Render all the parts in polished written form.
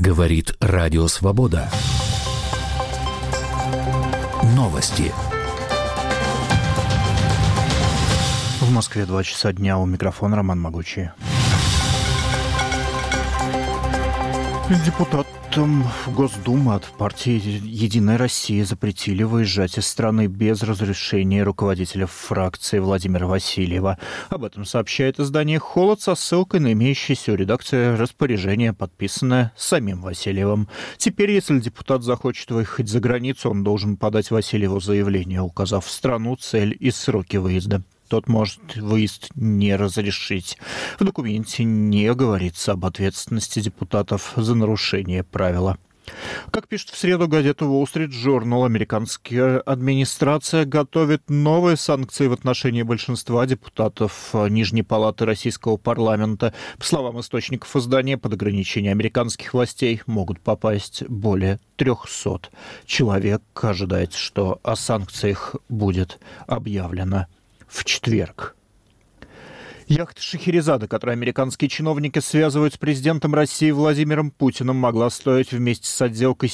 Говорит Радио Свобода. Новости. В Москве 2 часа дня, у микрофона Роман Могучий. Депутатам Госдумы от партии «Единая Россия» запретили выезжать из страны без разрешения руководителя фракции Владимира Васильева. Об этом сообщает издание «Холод» со ссылкой на имеющееся у редакции распоряжение, подписанное самим Васильевым. Теперь, если депутат захочет выехать за границу, он должен подать Васильеву заявление, указав страну, цель и сроки выезда. Тот может выезд не разрешить. В документе не говорится об ответственности депутатов за нарушение правила. Как пишет в среду газета Wall Street Journal, американская администрация готовит новые санкции в отношении большинства депутатов Нижней палаты российского парламента. По словам источников издания, под ограничение американских властей могут попасть более 300 человек. Ожидается, что о санкциях будет объявлено в четверг. Яхта Шахерезада, которую американские чиновники связывают с президентом России Владимиром Путиным, могла стоить вместе с отделкой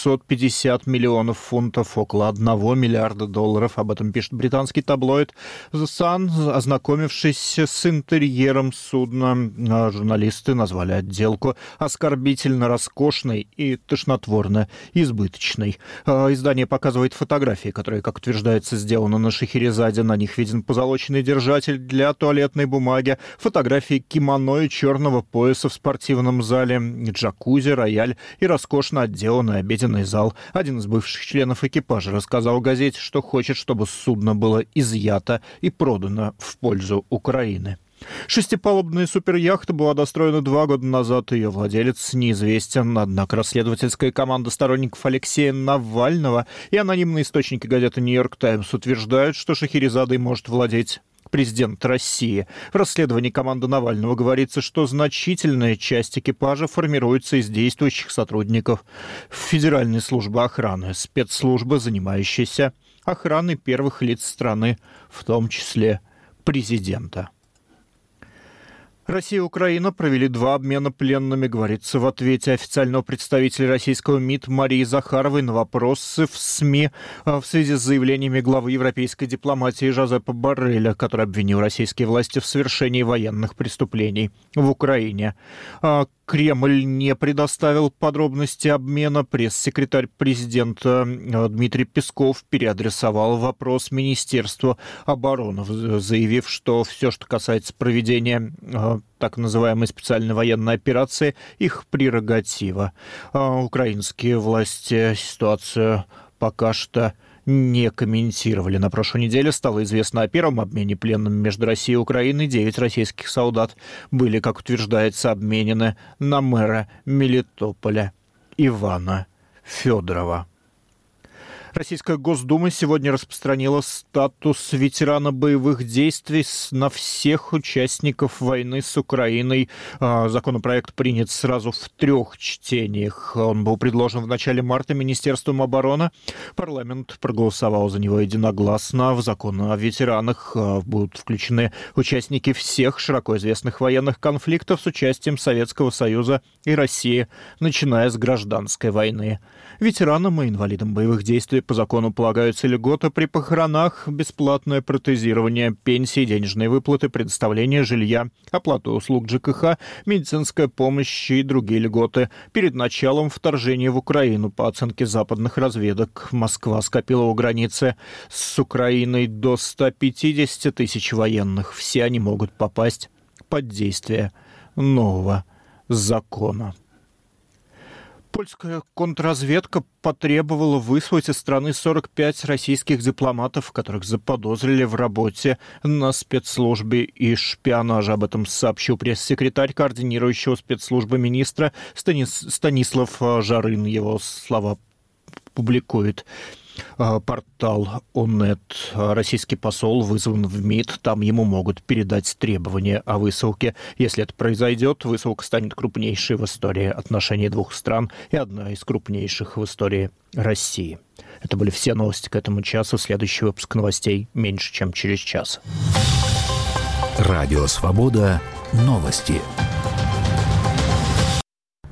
750 миллионов фунтов, около 1 миллиарда долларов. Об этом пишет британский таблоид The Sun. Ознакомившись с интерьером судна, журналисты назвали отделку оскорбительно роскошной и тошнотворно избыточной. Издание показывает фотографии, которые, как утверждается, сделаны на Шахерезаде. На них виден позолоченный держатель для туалетной бумаги, фотографии кимоно и черного пояса в спортивном зале, джакузи, рояль и роскошно отделанный обеденный зал. Один из бывших членов экипажа рассказал газете, что хочет, чтобы судно было изъято и продано в пользу Украины. Шестипалубная суперяхта была достроена 2 года назад, ее владелец неизвестен, однако расследовательская команда сторонников Алексея Навального и анонимные источники газеты «Нью-Йорк Таймс» утверждают, что Шахерезадой может владеть президент России. В расследовании команды Навального говорится, что значительная часть экипажа формируется из действующих сотрудников Федеральной службы охраны, спецслужбы, занимающейся охраной первых лиц страны, в том числе президента. Россия и Украина провели 2 обмена пленными, говорится в ответе официального представителя российского МИД Марии Захаровой на вопросы в СМИ в связи с заявлениями главы европейской дипломатии Жозепа Борреля, который обвинил российские власти в совершении военных преступлений в Украине. Кремль не предоставил подробности обмена. Пресс-секретарь президента Дмитрий Песков переадресовал вопрос Министерству обороны, заявив, что все, что касается проведения так называемой специальной военной операции, их прерогатива. Украинские власти ситуацию пока что не комментировали. На прошлой неделе стало известно о первом обмене пленными между Россией и Украиной. 9 российских солдат были, как утверждается, обменены на мэра Мелитополя Ивана Федорова. Российская Госдума сегодня распространила статус ветерана боевых действий на всех участников войны с Украиной. Законопроект принят сразу в 3 чтениях. Он был предложен в начале марта Министерством обороны. Парламент проголосовал за него единогласно. В закон о ветеранах будут включены участники всех широко известных военных конфликтов с участием Советского Союза и России, начиная с гражданской войны. Ветеранам и инвалидам боевых действий по закону полагаются льготы при похоронах, бесплатное протезирование, пенсии, денежные выплаты, предоставление жилья, оплата услуг ЖКХ, медицинская помощь и другие льготы. Перед началом вторжения в Украину, по оценке западных разведок, Москва скопила у границы с Украиной до 150 тысяч военных. Все они могут попасть под действие нового закона. Польская контрразведка потребовала выслать из страны 45 российских дипломатов, которых заподозрили в работе на спецслужбе и шпионаже. Об этом сообщил пресс-секретарь координирующего спецслужбы министра Станислав Жарын. Его слова публикует портал ОНЕТ. Российский посол вызван в МИД, там ему могут передать требования о высылке. Если это произойдет, высылка станет крупнейшей в истории отношений 2 стран и одна из крупнейших в истории России. Это были все новости к этому часу. Следующий выпуск новостей меньше, чем через час. Радио Свобода. Новости.